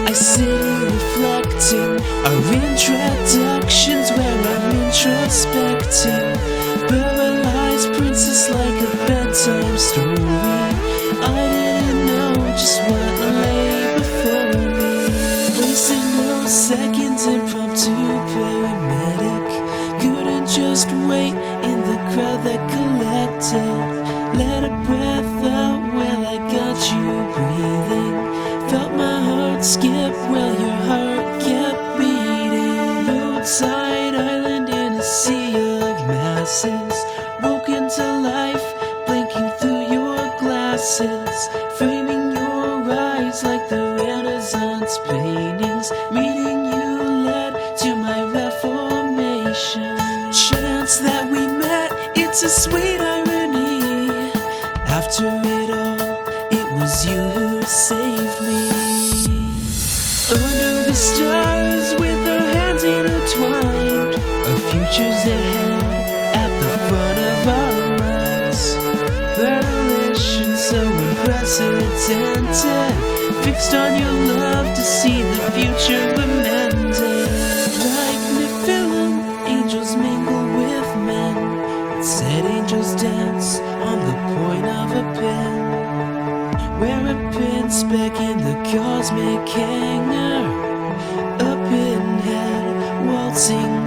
I sit here reflecting our introductions where I'm introspecting. Paralyzed princess like a bedtime story. I didn't know just what lay before me. Wasting no seconds, impromptu paramedic. Couldn't just wait in the crowd that collected. Let a breath out while I got you breathing. Felt my heart skip while your heart kept beating. Roadside island in a sea of masses. Woken to life, blinking through your glasses. Framing your eyes like the Renaissance paintings. Meeting you led to my reformation. Chance that we met, it's a sweet irony. After it all, it was you who saved me. Under the stars with our hands intertwined, our futures ahead at the front of our minds. Volition so unprecedented, fixed on your love to see the future amended. Like Nephilim, angels mingle with men. It said angels dance on the point of a pen. Wear a pin speck in the cosmic hanger. Up in head, waltzing